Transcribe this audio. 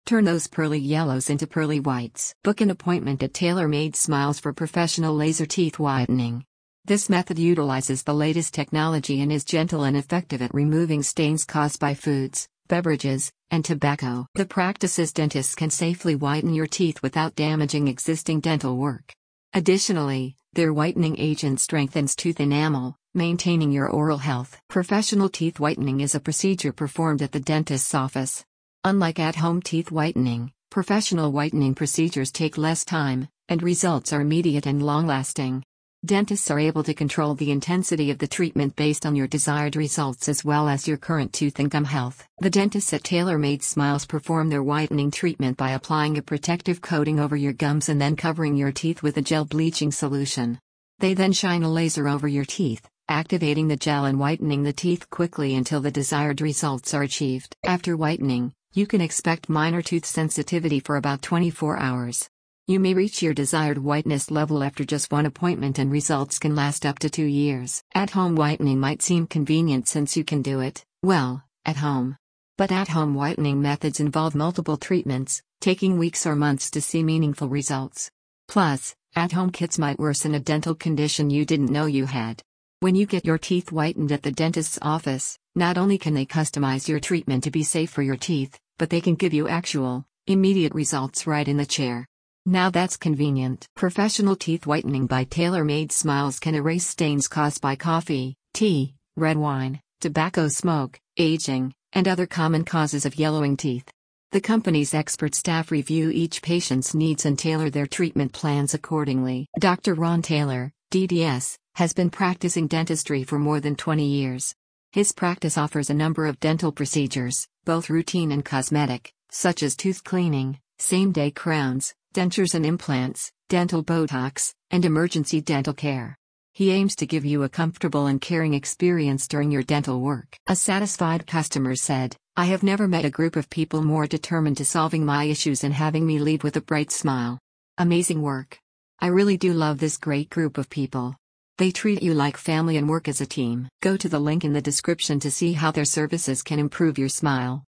Turn those pearly yellows into pearly whites. Book an appointment at Tailor Made Smiles for professional laser teeth whitening. This method utilizes the latest technology and is gentle and effective at removing stains caused by foods, beverages, and tobacco. The practice's dentists can safely whiten your teeth without damaging existing dental work. Additionally, their whitening agent strengthens tooth enamel, maintaining your oral health. Professional teeth whitening is a procedure performed at the dentist's office. Unlike at-home teeth whitening, professional whitening procedures take less time, and results are immediate and long-lasting. Dentists are able to control the intensity of the treatment based on your desired results as well as your current tooth and gum health. The dentists at Tailor Made Smiles perform their whitening treatment by applying a protective coating over your gums and then covering your teeth with a gel bleaching solution. They then shine a laser over your teeth, activating the gel and whitening the teeth quickly until the desired results are achieved. After whitening, you can expect minor tooth sensitivity for about 24 hours. You may reach your desired whiteness level after just one appointment, and results can last up to 2 years. At-home whitening might seem convenient since you can do it, well, at home. But at-home whitening methods involve multiple treatments, taking weeks or months to see meaningful results. Plus, at-home kits might worsen a dental condition you didn't know you had. When you get your teeth whitened at the dentist's office, not only can they customize your treatment to be safe for your teeth, but they can give you actual, immediate results right in the chair. Now that's convenient. Professional teeth whitening by Tailor Made Smiles can erase stains caused by coffee, tea, red wine, tobacco smoke, aging, and other common causes of yellowing teeth. The company's expert staff review each patient's needs and tailor their treatment plans accordingly. Dr. Ron Taylor, DDS, has been practicing dentistry for more than 20 years. His practice offers a number of dental procedures, both routine and cosmetic, such as tooth cleaning, same-day crowns, dentures and implants, dental Botox, and emergency dental care. He aims to give you a comfortable and caring experience during your dental work. A satisfied customer said, "I have never met a group of people more determined to solving my issues and having me leave with a bright smile. Amazing work. I really do love this great group of people. They treat you like family and work as a team." Go to the link in the description to see how their services can improve your smile.